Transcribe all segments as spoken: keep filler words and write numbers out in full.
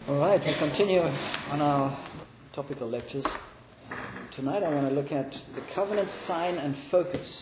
All right, we continue on our topical lectures. Tonight I want to look at the covenant sign and focus.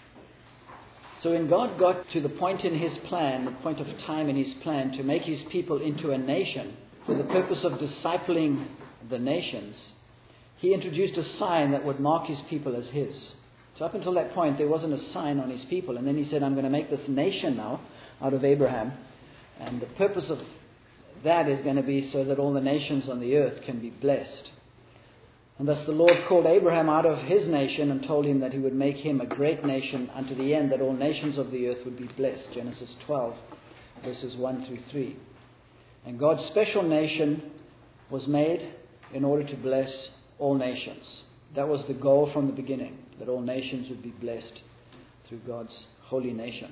So when God got to the point in his plan, the point of time in his plan to make his people into a nation for the purpose of discipling the nations, he introduced a sign that would mark his people as his. So up until that point there wasn't a sign on his people, and then he said, I'm going to make this nation now out of Abraham, and the purpose of that is going to be so that all the nations on the earth can be blessed. And thus the Lord called Abraham out of his nation and told him that he would make him a great nation unto the end, that all nations of the earth would be blessed. Genesis twelve, verses one through three. And God's special nation was made in order to bless all nations. That was the goal from the beginning, that all nations would be blessed through God's holy nation.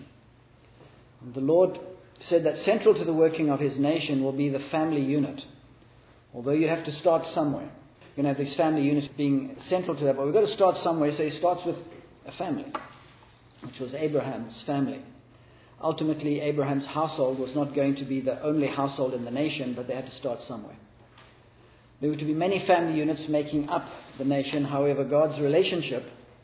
And the Lord said that central to the working of his nation will be the family unit. Although you have to start somewhere. You're going to have these family units being central to that, but we've got to start somewhere. So he starts with a family, which was Abraham's family. Ultimately, Abraham's household was not going to be the only household in the nation, but they had to start somewhere. There were to be many family units making up the nation. However, God's relationship,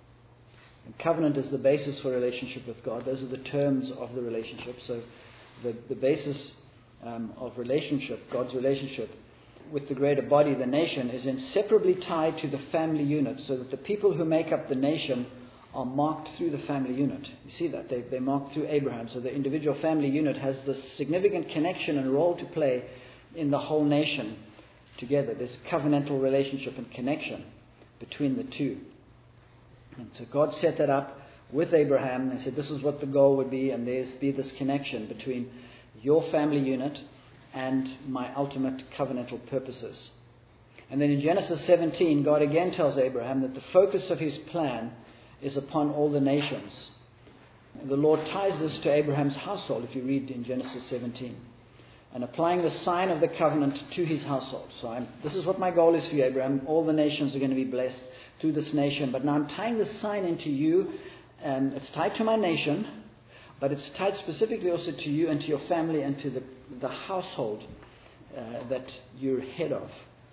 and covenant is the basis for relationship with God. Those are the terms of the relationship. So the, the basis um, of relationship, God's relationship with the greater body, the nation, is inseparably tied to the family unit, so that the people who make up the nation are marked through the family unit. You see that? They, they're marked through Abraham. So the individual family unit has this significant connection and role to play in the whole nation together. There's covenantal relationship and connection between the two. And so God set that up with Abraham and said this is what the goal would be, and there's be this connection between your family unit and my ultimate covenantal purposes. And then in Genesis seventeen, God again tells Abraham that the focus of his plan is upon all the nations. And the Lord ties this to Abraham's household, if you read in Genesis seventeen. And applying the sign of the covenant to his household. So I'm, this is what my goal is for you, Abraham. All the nations are going to be blessed through this nation. But now I'm tying this sign into you, and it's tied to my nation, but it's tied specifically also to you and to your family and to the, the household uh, that you're head of.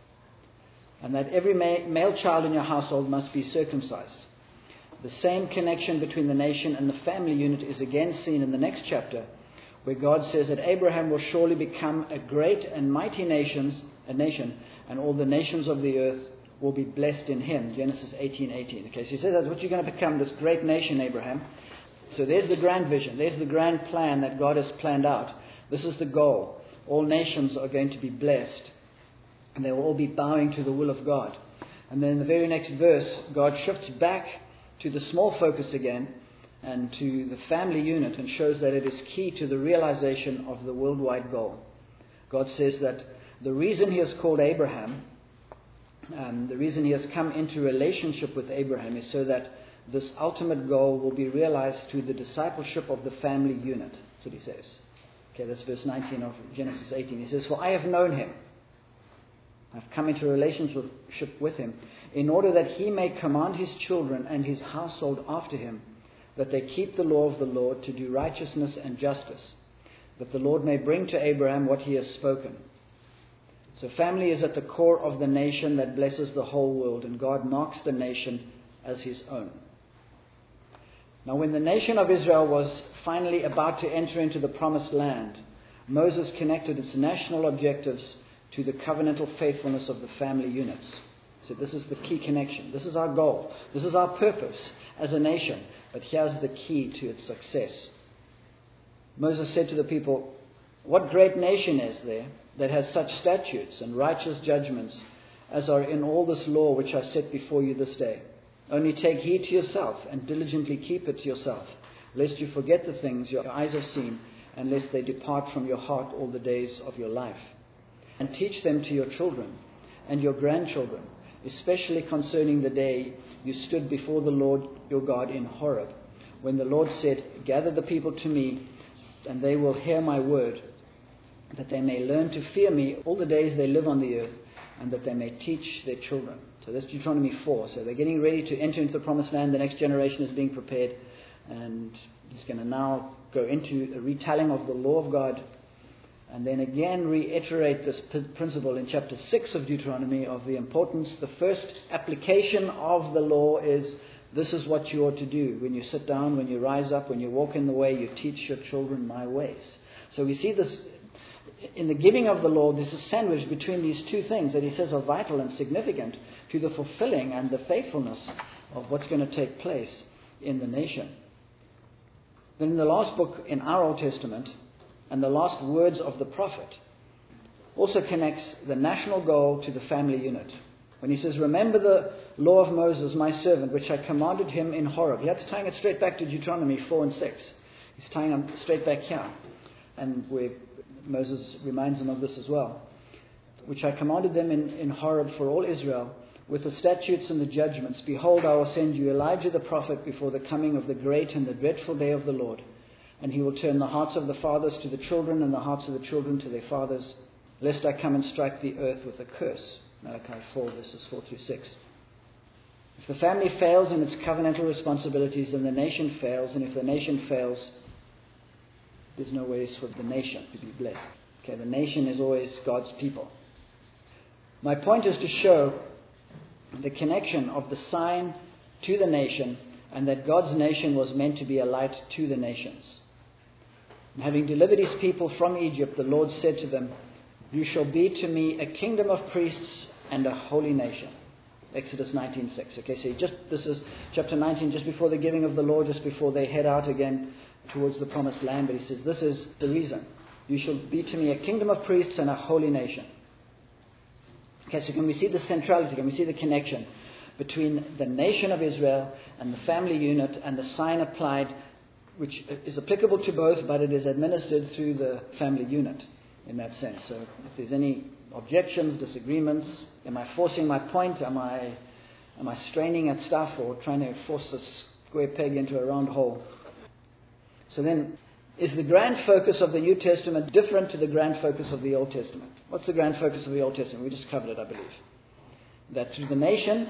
And that every ma- male child in your household must be circumcised. The same connection between the nation and the family unit is again seen in the next chapter, where God says that Abraham will surely become a great and mighty nations, a nation, and all the nations of the earth will be blessed in him. Genesis eighteen eighteen. Okay, so he says that's what you're going to become, this great nation, Abraham. So there's the grand vision. There's the grand plan that God has planned out. This is the goal. All nations are going to be blessed, and they will all be bowing to the will of God. And then in the very next verse, God shifts back to the small focus again and to the family unit, and shows that it is key to the realization of the worldwide goal. God says that the reason he has called Abraham, um, the reason he has come into relationship with Abraham, is so that this ultimate goal will be realized through the discipleship of the family unit. That's what he says. Okay, that's verse nineteen of Genesis eighteen. He says, for I have known him. I've come into a relationship with him in order that he may command his children and his household after him, that they keep the law of the Lord to do righteousness and justice, that the Lord may bring to Abraham what he has spoken. So family is at the core of the nation that blesses the whole world, and God marks the nation as his own. Now when the nation of Israel was finally about to enter into the promised land, Moses connected its national objectives to the covenantal faithfulness of the family units. He said this is the key connection. This is our goal. This is our purpose as a nation. But here's the key to its success. Moses said to the people, what great nation is there that has such statutes and righteous judgments as are in all this law which I set before you this day? Only take heed to yourself and diligently keep it to yourself, lest you forget the things your eyes have seen, and lest they depart from your heart all the days of your life. And teach them to your children and your grandchildren, especially concerning the day you stood before the Lord your God in Horeb, when the Lord said, gather the people to me, and they will hear my word, that they may learn to fear me all the days they live on the earth, and that they may teach their children. So that's Deuteronomy four. So they're getting ready to enter into the promised land. The next generation is being prepared, and he's going to now go into a retelling of the law of God and then again reiterate this p- principle in chapter six of Deuteronomy of the importance. The first application of the law is, this is what you ought to do. When you sit down, when you rise up, when you walk in the way, you teach your children my ways. So we see this in the giving of the law. There's a sandwich between these two things that he says are vital and significant to the fulfilling and the faithfulness of what's going to take place in the nation. Then in the last book in our Old Testament, and the last words of the prophet, also connects the national goal to the family unit. When he says, remember the law of Moses, my servant, which I commanded him in Horeb. That's tying it straight back to Deuteronomy four and six. He's tying them straight back here. And where Moses reminds them of this as well. Which I commanded them in, in Horeb for all Israel, with the statutes and the judgments. Behold, I will send you Elijah the prophet before the coming of the great and the dreadful day of the Lord. And he will turn the hearts of the fathers to the children, and the hearts of the children to their fathers, lest I come and strike the earth with a curse. Malachi four, verses four through six. If the family fails in its covenantal responsibilities, then the nation fails. And if the nation fails, there's no ways for the nation to be blessed. Okay, the nation is always God's people. My point is to show the connection of the sign to the nation, and that God's nation was meant to be a light to the nations. And having delivered his people from Egypt, the Lord said to them, you shall be to me a kingdom of priests and a holy nation. Exodus nineteen six. Okay, so just this is chapter nineteen, just before the giving of the law, just before they head out again towards the promised land. But he says, this is the reason. You shall be to me a kingdom of priests and a holy nation. Okay, so can we see the centrality? Can we see the connection between the nation of Israel and the family unit, and the sign applied, which is applicable to both, but it is administered through the family unit in that sense. So if there's any objections, disagreements, am I forcing my point? Am I am I straining at stuff, or trying to force a square peg into a round hole? So then, is the grand focus of the New Testament different to the grand focus of the Old Testament? What's the grand focus of the Old Testament? We just covered it, I believe. That through the nation,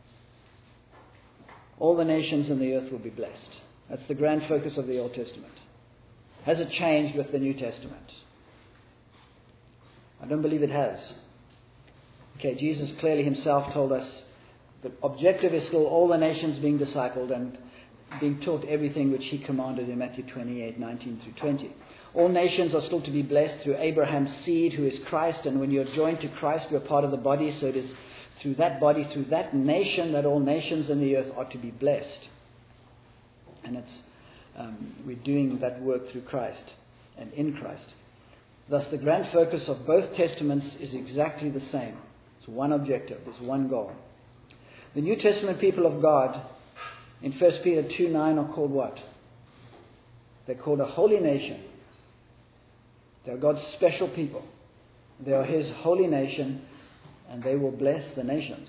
all the nations in the earth will be blessed. That's the grand focus of the Old Testament. Has it changed with the New Testament? I don't believe it has. Okay, Jesus clearly himself told us the objective is still all the nations being discipled and being taught everything which he commanded in Matthew twenty-eight, nineteen through twenty. All nations are still to be blessed through Abraham's seed, who is Christ, and when you're joined to Christ, you're part of the body, so it is through that body, through that nation, that all nations in the earth are to be blessed. And it's um, we're doing that work through Christ and in Christ. Thus, the grand focus of both testaments is exactly the same. It's one objective, there's one goal. The New Testament people of God, in First Peter two nine, are called what? They're called a holy nation. They are God's special people. They are his holy nation, and they will bless the nations.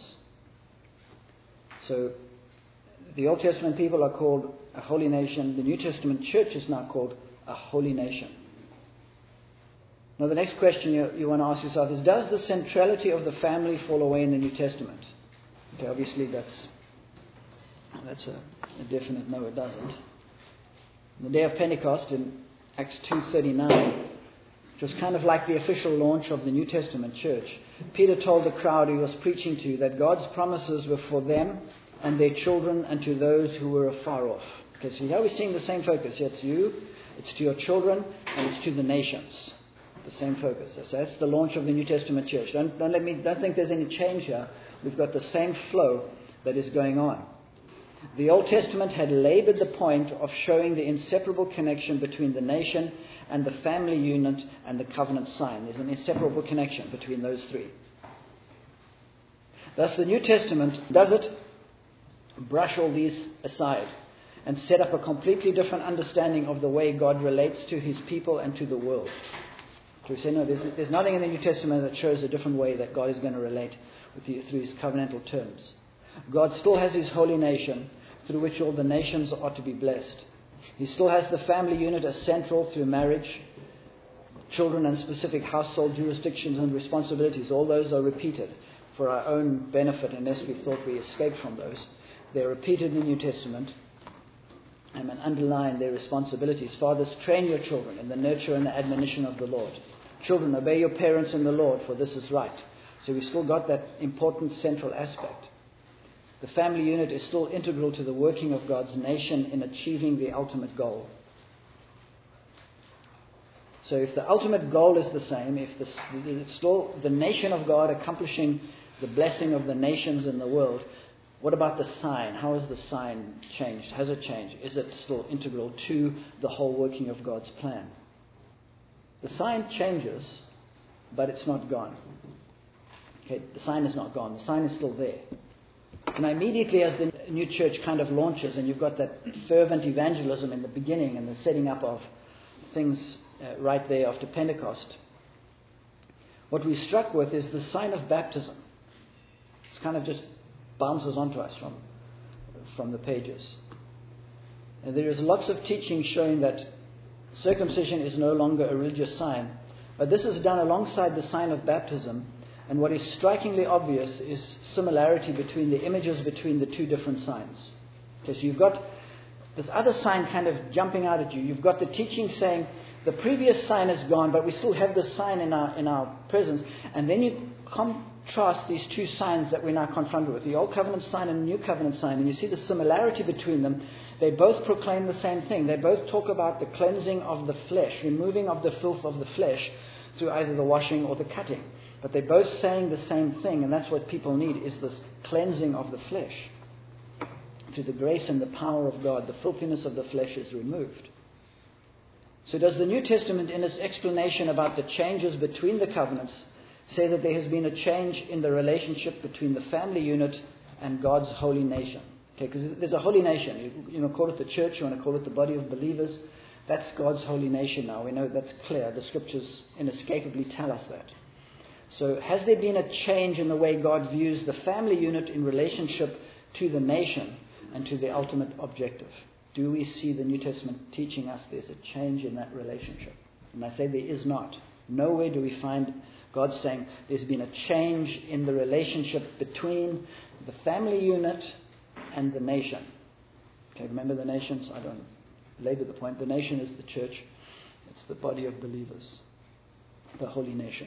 So, the Old Testament people are called a holy nation. The New Testament church is now called a holy nation. Now, the next question you, you want to ask yourself is, does the centrality of the family fall away in the New Testament? Okay, obviously that's that's a, a definite no, it doesn't. On the day of Pentecost in Acts two thirty-nine, which was kind of like the official launch of the New Testament church, Peter told the crowd he was preaching to that God's promises were for them and their children and to those who were afar off. Okay, so here we're seeing the same focus. Yeah, it's you, it's to your children, and it's to the nations. The same focus. So that's the launch of the New Testament church. Don't, don't let me. Don't think there's any change here. We've got the same flow that is going on. The Old Testament had labored the point of showing the inseparable connection between the nation and the family unit and the covenant sign. There's an inseparable connection between those three. Thus, the New Testament does it brush all these aside and set up a completely different understanding of the way God relates to his people and to the world. So we say, no, there's, there's nothing in the New Testament that shows a different way that God is going to relate with you through his covenantal terms. God still has his holy nation through which all the nations are to be blessed. He still has the family unit as central through marriage, children and specific household jurisdictions and responsibilities. All those are repeated for our own benefit unless we thought we escaped from those. They're repeated in the New Testament and underline their responsibilities. Fathers, train your children in the nurture and the admonition of the Lord. Children, obey your parents in the Lord, for this is right. So we've still got that important central aspect. The family unit is still integral to the working of God's nation in achieving the ultimate goal. So if the ultimate goal is the same, if the, it's still the nation of God accomplishing the blessing of the nations in the world, what about the sign? How has the sign changed? Has it changed? Is it still integral to the whole working of God's plan? The sign changes, but it's not gone. Okay, the sign is not gone. The sign is still there. And immediately as the new church kind of launches, and you've got that fervent evangelism in the beginning and the setting up of things uh, right there after Pentecost, what we're struck with is the sign of baptism. It's kind of just bounces onto us from, from the pages. And there is lots of teaching showing that circumcision is no longer a religious sign, but this is done alongside the sign of baptism. And what is strikingly obvious is similarity between the images between the two different signs. Okay, so you've got this other sign kind of jumping out at you. You've got the teaching saying the previous sign is gone, but we still have this sign in our in our presence. And then you contrast these two signs that we're now confronted with, the Old Covenant sign and the New Covenant sign, and you see the similarity between them. They both proclaim the same thing. They both talk about the cleansing of the flesh, removing of the filth of the flesh through either the washing or the cutting. But they're both saying the same thing, and that's what people need, is this cleansing of the flesh. Through the grace and the power of God, the filthiness of the flesh is removed. So does the New Testament, in its explanation about the changes between the covenants, say that there has been a change in the relationship between the family unit and God's holy nation? Okay, because there's a holy nation. You, you know, call it the church, you want to call it the body of believers. That's God's holy nation now. We know that's clear. The scriptures inescapably tell us that. So has there been a change in the way God views the family unit in relationship to the nation and to the ultimate objective? Do we see the New Testament teaching us there's a change in that relationship? And I say there is not. Nowhere do we find God saying there's been a change in the relationship between the family unit and the nation. Okay, remember the nations? I don't labor the point. The nation is the church. It's the body of believers, the holy nation.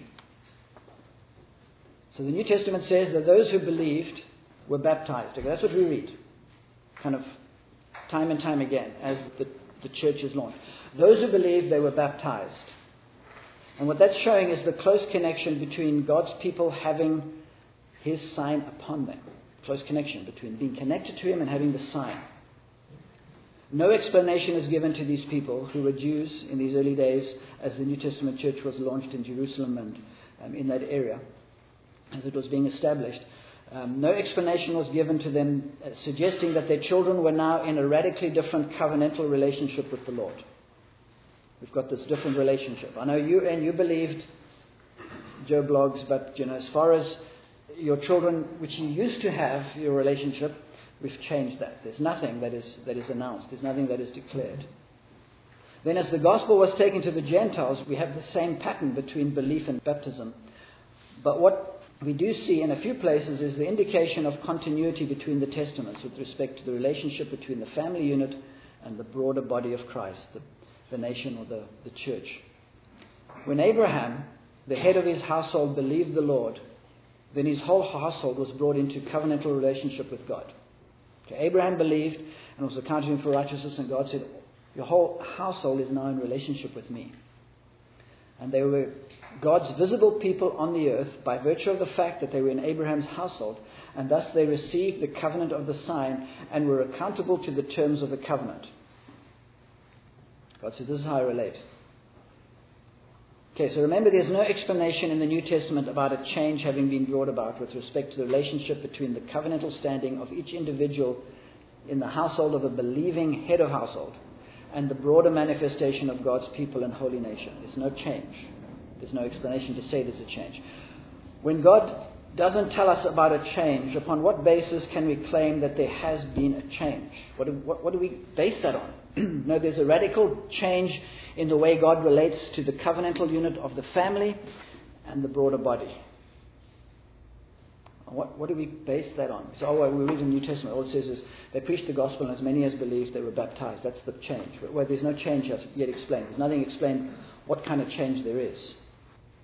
So the New Testament says that those who believed were baptized. Okay, that's what we read, kind of time and time again as the, the church is launched. Those who believed, they were baptized. And what that's showing is the close connection between God's people having His sign upon them. Close connection between being connected to Him and having the sign. No explanation is given to these people who were Jews in these early days as the New Testament church was launched in Jerusalem and um, in that area as it was being established. Um, no explanation was given to them uh, suggesting that their children were now in a radically different covenantal relationship with the Lord. We've got this different relationship. I know you and you believed, Joe Blogs, but you know, as far as your children, which you used to have your relationship, we've changed that. There's nothing that is that is announced. There's nothing that is declared. Then as the gospel was taken to the Gentiles, we have the same pattern between belief and baptism. But what we do see in a few places is the indication of continuity between the testaments with respect to the relationship between the family unit and the broader body of Christ, the, the nation or the, the church. When Abraham, the head of his household, believed the Lord, then his whole household was brought into covenantal relationship with God. Okay, Abraham believed and was accounted him for righteousness, and God said, your whole household is now in relationship with me. And they were God's visible people on the earth by virtue of the fact that they were in Abraham's household, and thus they received the covenant of the sign and were accountable to the terms of the covenant. God said, this is how I relate. Okay, so remember there's no explanation in the New Testament about a change having been brought about with respect to the relationship between the covenantal standing of each individual in the household of a believing head of household and the broader manifestation of God's people and holy nation. There's no change. There's no explanation to say there's a change. When God doesn't tell us about a change, upon what basis can we claim that there has been a change? What do, what, what do we base that on? No, there's a radical change in the way God relates to the covenantal unit of the family and the broader body. What, what do we base that on? So oh, we read in the New Testament, all it says is they preached the gospel and as many as believed they were baptized. That's the change. But well, there's no change yet explained. There's nothing explained what kind of change there is.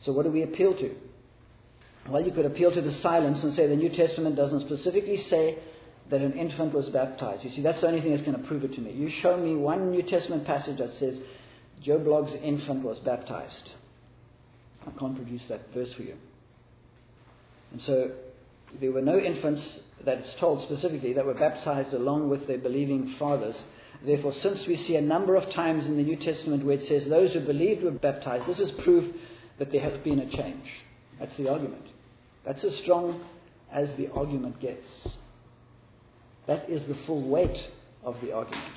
So what do we appeal to? Well, you could appeal to the silence and say the New Testament doesn't specifically say that an infant was baptized. You see, that's the only thing that's going to prove it to me. You show me one New Testament passage that says Joe Blogg's infant was baptized. I can't produce that verse for you. And so there were no infants, that's told specifically, that were baptized along with their believing fathers. Therefore, since we see a number of times in the New Testament where it says those who believed were baptized, this is proof that there has been a change. That's the argument. That's as strong as the argument gets. That is the full weight of the argument.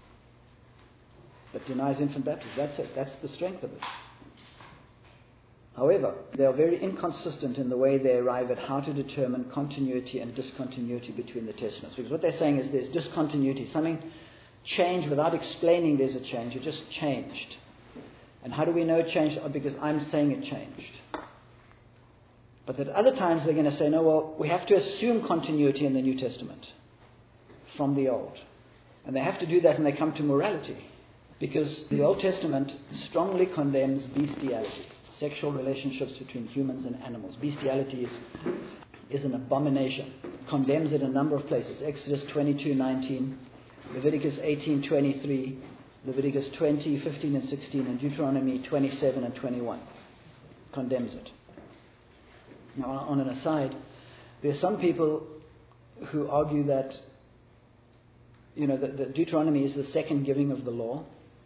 But denies infant baptism. That's it. That's the strength of it. However, they are very inconsistent in the way they arrive at how to determine continuity and discontinuity between the testaments. Because what they're saying is there's discontinuity. Something changed without explaining there's a change. It just changed. And how do we know it changed? Because I'm saying it changed. But at other times they're going to say, no, well, we have to assume continuity in the New Testament from the Old. And they have to do that when they come to morality. Because the Old Testament strongly condemns bestiality, sexual relationships between humans and animals. Bestiality is, is an abomination. It condemns it in a number of places. Exodus twenty-two nineteen, Leviticus eighteen twenty-three, Leviticus twenty fifteen and sixteen, and Deuteronomy twenty-seven and twenty-one. Condemns it. Now, on an aside, there are some people who argue that, you know, that, that Deuteronomy is the second giving of the law.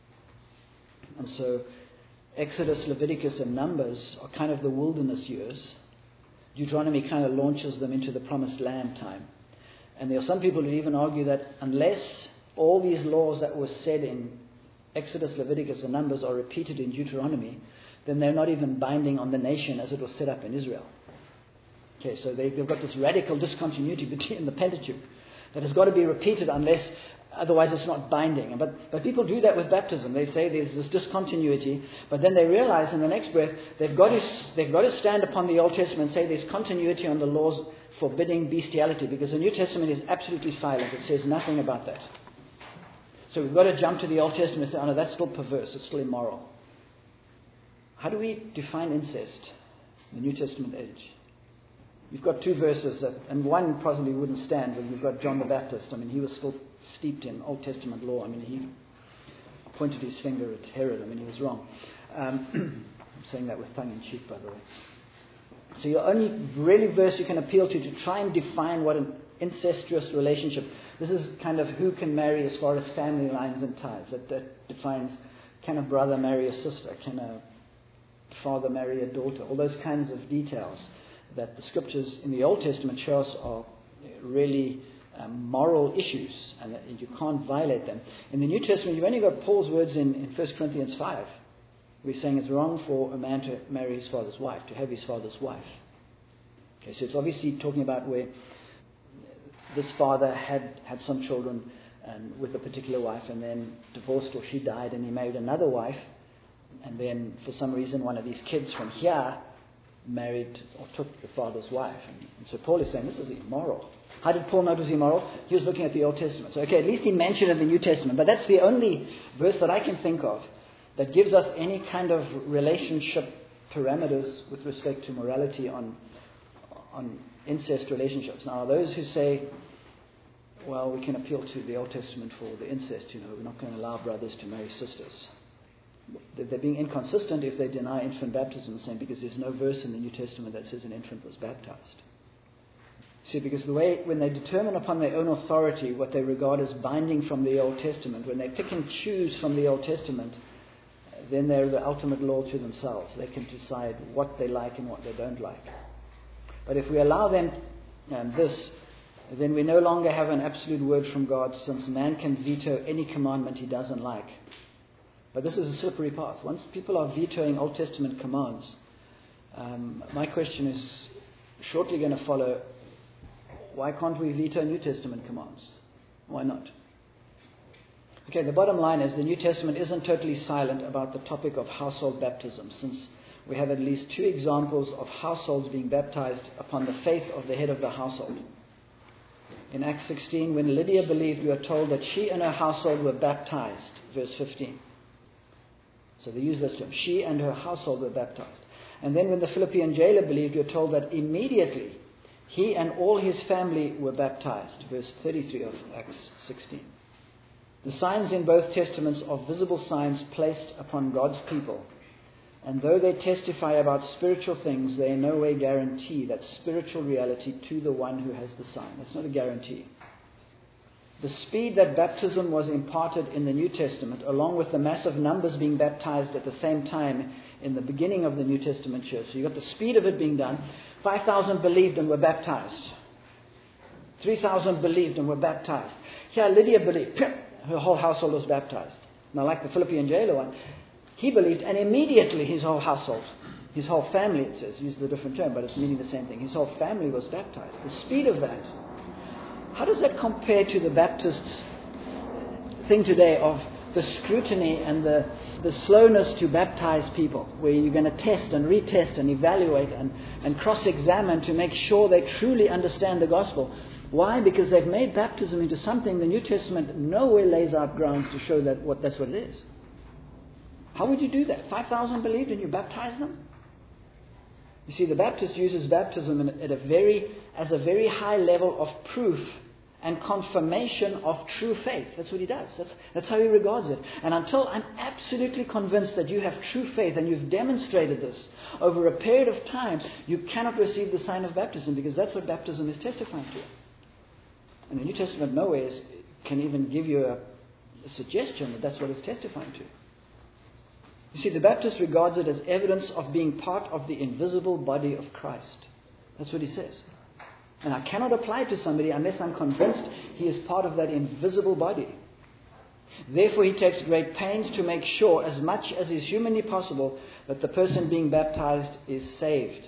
And so Exodus, Leviticus, and Numbers are kind of the wilderness years. Deuteronomy kind of launches them into the promised land time. And there are some people who even argue that unless all these laws that were said in Exodus, Leviticus, and Numbers are repeated in Deuteronomy, then they're not even binding on the nation as it was set up in Israel. Okay, so they, they've got this radical discontinuity between the Pentateuch that has got to be repeated unless, otherwise it's not binding. But, but people do that with baptism. They say there's this discontinuity, but then they realize in the next breath they've got to, they've got to stand upon the Old Testament and say there's continuity on the laws forbidding bestiality, because the New Testament is absolutely silent. It says nothing about that. So we've got to jump to the Old Testament and say, oh no, that's still perverse, it's still immoral. How do we define incest in the New Testament age? You've got two verses, that, and one probably wouldn't stand, but you've got John the Baptist. I mean, he was still steeped in Old Testament law. I mean, he pointed his finger at Herod. I mean, he was wrong. Um, I'm saying that with tongue in cheek, by the way. So your only really verse you can appeal to to try and define what an incestuous relationship, this is kind of who can marry as far as family lines and ties. That, that defines, can a brother marry a sister? Can a father marry a daughter? All those kinds of details that the scriptures in the Old Testament show us are really um, moral issues, and that you can't violate them. In the New Testament, you've only got Paul's words in, in First Corinthians five. We're saying it's wrong for a man to marry his father's wife, to have his father's wife. Okay, so it's obviously talking about where this father had, had some children and with a particular wife, and then divorced, or she died and he married another wife, and then for some reason one of these kids from here married or took the father's wife. And, and so Paul is saying this is immoral. How did Paul know it was immoral? He was looking at the Old Testament. So okay, at least he mentioned it in the New Testament, but that's the only verse that I can think of that gives us any kind of relationship parameters with respect to morality on on incest relationships. Now, those who say, well, we can appeal to the Old Testament for the incest, you know, we're not going to allow brothers to marry sisters. They're being inconsistent if they deny infant baptism, saying because there's no verse in the New Testament that says an infant was baptized. See, because the way, when they determine upon their own authority what they regard as binding from the Old Testament, when they pick and choose from the Old Testament, then they're the ultimate law to themselves. They can decide what they like and what they don't like. But if we allow them um, this, then we no longer have an absolute word from God, since man can veto any commandment he doesn't like. But this is a slippery path. Once people are vetoing Old Testament commands, um, my question is shortly going to follow, why can't we veto New Testament commands? Why not? Okay, the bottom line is the New Testament isn't totally silent about the topic of household baptism, since we have at least two examples of households being baptized upon the faith of the head of the household. In Acts sixteen, when Lydia believed, we are told that she and her household were baptized, verse fifteen. So they use this term, she and her household were baptized. And then when the Philippian jailer believed, you're told that immediately he and all his family were baptized. Verse thirty-three of Acts sixteen. The signs in both testaments are visible signs placed upon God's people. And though they testify about spiritual things, they in no way guarantee that spiritual reality to the one who has the sign. That's not a guarantee. The speed that baptism was imparted in the New Testament, along with the massive numbers being baptized at the same time in the beginning of the New Testament church. So you've got the speed of it being done. five thousand believed and were baptized. three thousand believed and were baptized. Here, Lydia believed. Her whole household was baptized. Now, like the Philippian jailer one, he believed, and immediately his whole household, his whole family, it says, uses a different term, but it's meaning the same thing. His whole family was baptized. The speed of that. How does that compare to the Baptists' thing today of the scrutiny and the, the slowness to baptize people, where you're going to test and retest and evaluate and, and cross-examine to make sure they truly understand the gospel? Why? Because they've made baptism into something the New Testament nowhere lays out grounds to show that what that's what it is. How would you do that? five thousand believed and you baptize them? You see, the Baptist uses baptism in, at a very, as a very high level of proof and confirmation of true faith. That's what he does. That's, that's how he regards it. And until I'm absolutely convinced that you have true faith and you've demonstrated this over a period of time, you cannot receive the sign of baptism, because that's what baptism is testifying to. And the New Testament nowhere is, can even give you a, a suggestion that that's what it's testifying to. You see, the Baptist regards it as evidence of being part of the invisible body of Christ. That's what he says. And I cannot apply it to somebody unless I'm convinced he is part of that invisible body. Therefore, he takes great pains to make sure, as much as is humanly possible, that the person being baptized is saved.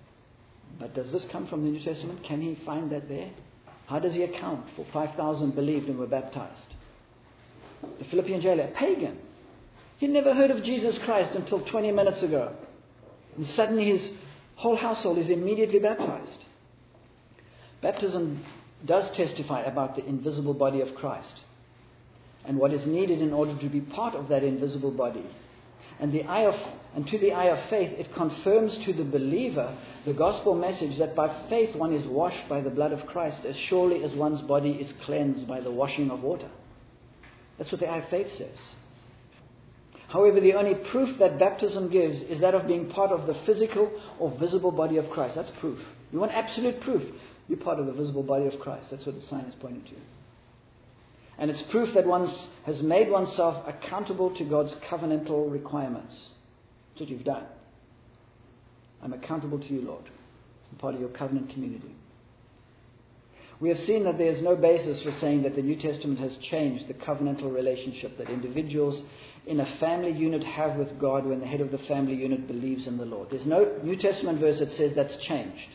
But does this come from the New Testament? Can he find that there? How does he account for five thousand believed and were baptized? The Philippian jailer, a pagan. He'd never heard of Jesus Christ until twenty minutes ago. And suddenly his whole household is immediately baptized. Baptism does testify about the invisible body of Christ and what is needed in order to be part of that invisible body. And the eye of, and to the eye of faith, it confirms to the believer the gospel message that by faith one is washed by the blood of Christ as surely as one's body is cleansed by the washing of water. That's what the eye of faith says. However, the only proof that baptism gives is that of being part of the physical or visible body of Christ. That's proof. You want absolute proof. You're part of the visible body of Christ. That's what the sign is pointing to. And it's proof that one has made oneself accountable to God's covenantal requirements. That's what you've done. I'm accountable to you, Lord. I'm part of your covenant community. We have seen that there is no basis for saying that the New Testament has changed the covenantal relationship that individuals in a family unit have with God when the head of the family unit believes in the Lord. There's no New Testament verse that says that's changed.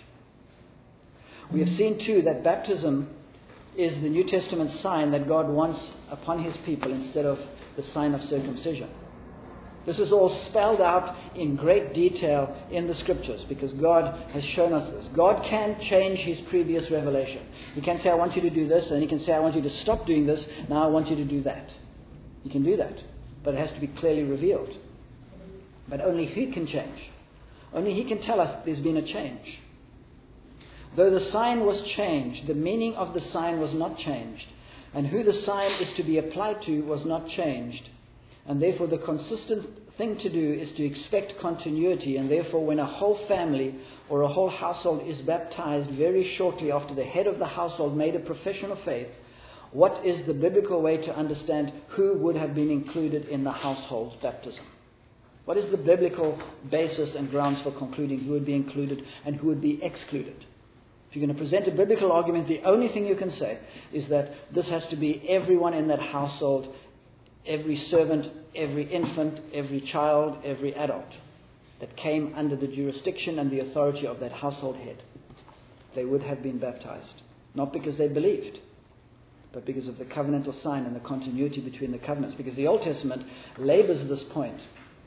We have seen too that baptism is the New Testament sign that God wants upon his people instead of the sign of circumcision. This is all spelled out in great detail in the Scriptures because God has shown us this. God can change his previous revelation. He can say, I want you to do this, and he can say, I want you to stop doing this, now I want you to do that. He can do that, but it has to be clearly revealed. But only he can change. Only he can tell us there's been a change. Though the sign was changed, the meaning of the sign was not changed, and who the sign is to be applied to was not changed. And therefore the consistent thing to do is to expect continuity, and therefore when a whole family or a whole household is baptized very shortly after the head of the household made a profession of faith, what is the biblical way to understand who would have been included in the household's baptism? What is the biblical basis and grounds for concluding who would be included and who would be excluded? If you're going to present a biblical argument, the only thing you can say is that this has to be everyone in that household, every servant, every infant, every child, every adult that came under the jurisdiction and the authority of that household head. They would have been baptized. Not because they believed, but because of the covenantal sign and the continuity between the covenants. Because the Old Testament labors this point.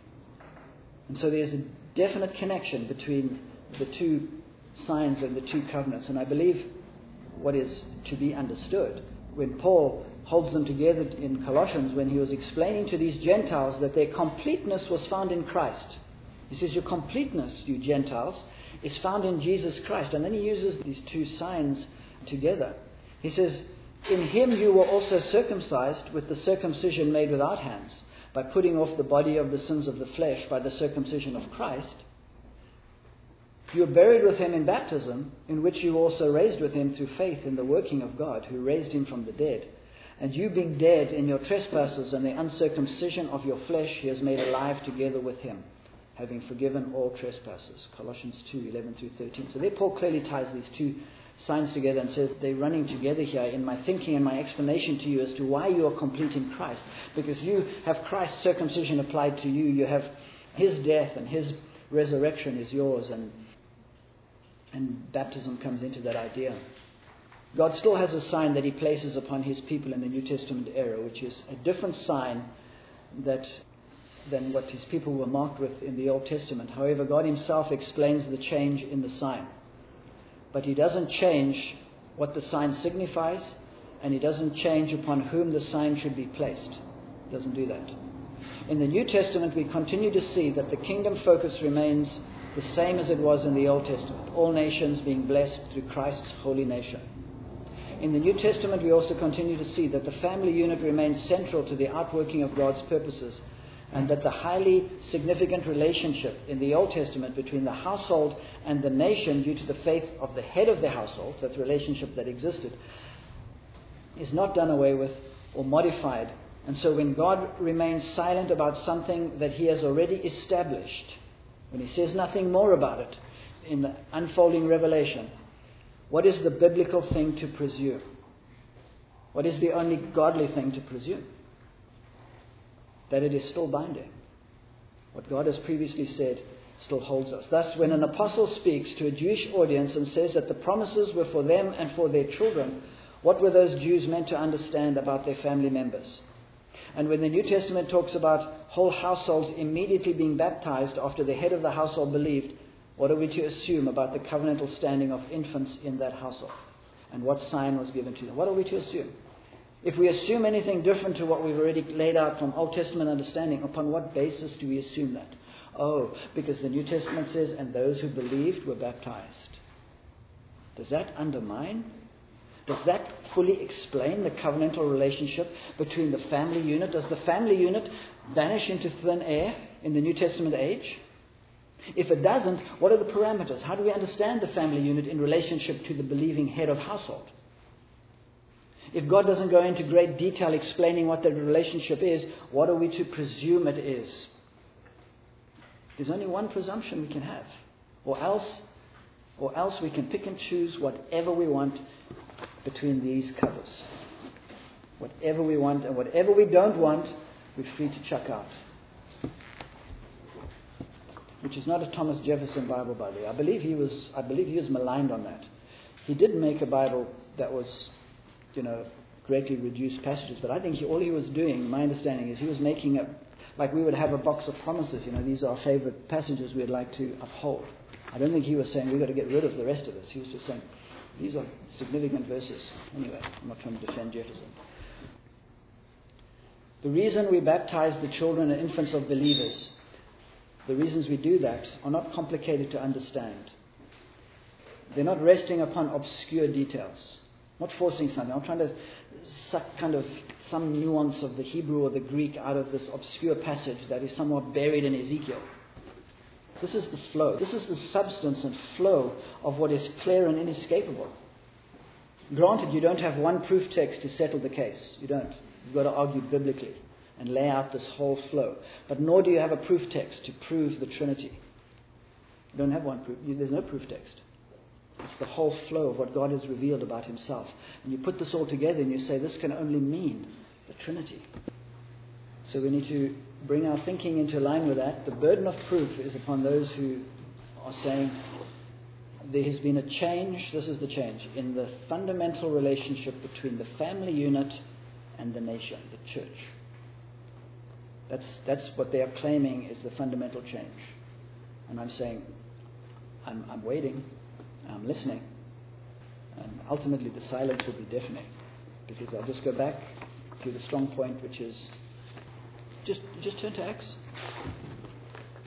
And so there's a definite connection between the two signs and the two covenants. And I believe what is to be understood when Paul holds them together in Colossians, when he was explaining to these Gentiles that their completeness was found in Christ. He says, your completeness, you Gentiles, is found in Jesus Christ. And then he uses these two signs together. He says, in him you were also circumcised with the circumcision made without hands, by putting off the body of the sins of the flesh by the circumcision of Christ. You were buried with him in baptism, in which you were also raised with him through faith in the working of God, who raised him from the dead. And you being dead in your trespasses and the uncircumcision of your flesh, he has made alive together with him, having forgiven all trespasses. Colossians two, eleven through thirteen. So there Paul clearly ties these two signs together and says they're running together here in my thinking and my explanation to you as to why you are complete in Christ. Because you have Christ's circumcision applied to you. You have his death and his resurrection is yours. And, and baptism comes into that idea. God still has a sign that he places upon his people in the New Testament era, which is a different sign that than what his people were marked with in the Old Testament. However, God himself explains the change in the sign. But he doesn't change what the sign signifies, and he doesn't change upon whom the sign should be placed. He doesn't do that. In the New Testament, we continue to see that the kingdom focus remains the same as it was in the Old Testament. All nations being blessed through Christ's holy nation. In the New Testament, we also continue to see that the family unit remains central to the outworking of God's purposes, and that the highly significant relationship in the Old Testament between the household and the nation, due to the faith of the head of the household, that relationship that existed, is not done away with or modified. And so when God remains silent about something that he has already established, when he says nothing more about it in the unfolding revelation, what is the biblical thing to presume? What is the only godly thing to presume? That it is still binding. What God has previously said still holds us. Thus, when an apostle speaks to a Jewish audience and says that the promises were for them and for their children, what were those Jews meant to understand about their family members? And when the New Testament talks about whole households immediately being baptized after the head of the household believed, what are we to assume about the covenantal standing of infants in that household? And what sign was given to them? What are we to assume? If we assume anything different to what we've already laid out from Old Testament understanding, upon what basis do we assume that? Oh, because the New Testament says, and those who believed were baptized. Does that undermine? Does that fully explain the covenantal relationship between the family unit? Does the family unit vanish into thin air in the New Testament age? If it doesn't, what are the parameters? How do we understand the family unit in relationship to the believing head of household? If God doesn't go into great detail explaining what the relationship is, what are we to presume it is? There's only one presumption we can have. Or else, or else we can pick and choose whatever we want between these covers. Whatever we want, and whatever we don't want, we're free to chuck out. Which is not a Thomas Jefferson Bible, by the way. I believe he was I believe he was maligned on that. He did make a Bible that was, you know, greatly reduced passages, but I think he, all he was doing, my understanding is he was making a, like we would have a box of promises, you know, these are our favorite passages we'd like to uphold. I don't think he was saying we've got to get rid of the rest of this. He was just saying these are significant verses. Anyway, I'm not trying to defend Jefferson. The reason we baptize the children and infants of believers, the reasons we do that are not complicated to understand. They're not resting upon obscure details. Not forcing something. I'm trying to suck kind of some nuance of the Hebrew or the Greek out of this obscure passage that is somewhat buried in Ezekiel. This is the flow. This is the substance and flow of what is clear and inescapable. Granted, you don't have one proof text to settle the case. You don't. You've got to argue biblically and lay out this whole flow. But nor do you have a proof text to prove the Trinity. You don't have one proof. There's no proof text. It's the whole flow of what God has revealed about himself. And you put this all together and you say this can only mean the Trinity. So we need to bring our thinking into line with that. The burden of proof is upon those who are saying there has been a change, this is the change, in the fundamental relationship between the family unit and the nation, the church. That's, that's what they are claiming is the fundamental change. And I'm saying, I'm, I'm waiting. I'm listening, and ultimately the silence will be deafening, because I'll just go back to the strong point, which is just just turn to Acts.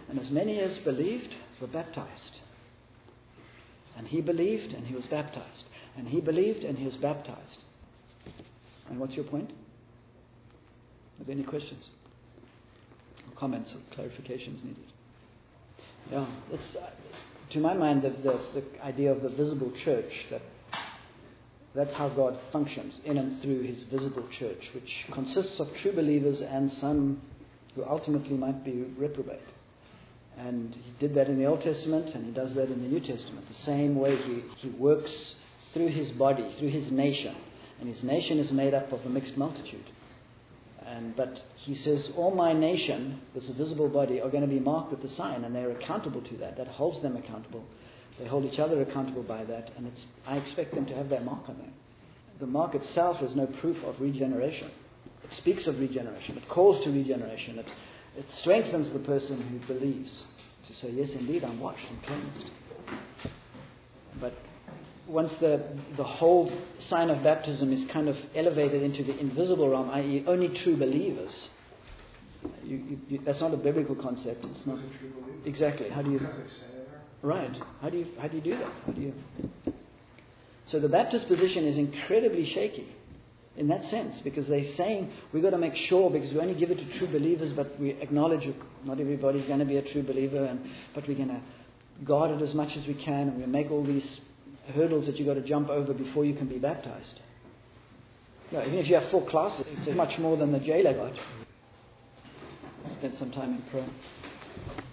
And as many as believed were baptized. And he believed and he was baptized. And he believed and he was baptized. And what's your point? Are there any questions? Or comments or clarifications needed? Yeah, it's, uh, to my mind, the, the, the idea of the visible church, that that's how God functions, in and through his visible church, which consists of true believers and some who ultimately might be reprobate. And he did that in the Old Testament, and he does that in the New Testament. The same way he, he works through his body, through his nation. And his nation is made up of a mixed multitude. And but he says, all my nation, this visible body, are going to be marked with the sign, and they're accountable to that. That holds them accountable. They hold each other accountable by that, and it's, I expect them to have that mark on them. The mark itself is no proof of regeneration. It speaks of regeneration. It calls to regeneration. It, it strengthens the person who believes to say, yes, indeed, I'm washed and cleansed. But once the the whole sign of baptism is kind of elevated into the invisible realm, that is only true believers, you, you, you, that's not a biblical concept. It's not exactly. How do you? Right. How do you how do you do that? How do you? So the Baptist position is incredibly shaky in that sense, because they're saying we've got to make sure, because we only give it to true believers, but we acknowledge not everybody's going to be a true believer, and but we're going to guard it as much as we can, and we make all these hurdles that you've got to jump over before you can be baptized. Yeah, even if you have four classes, it's much more than the jailer got. Spend some time in prayer.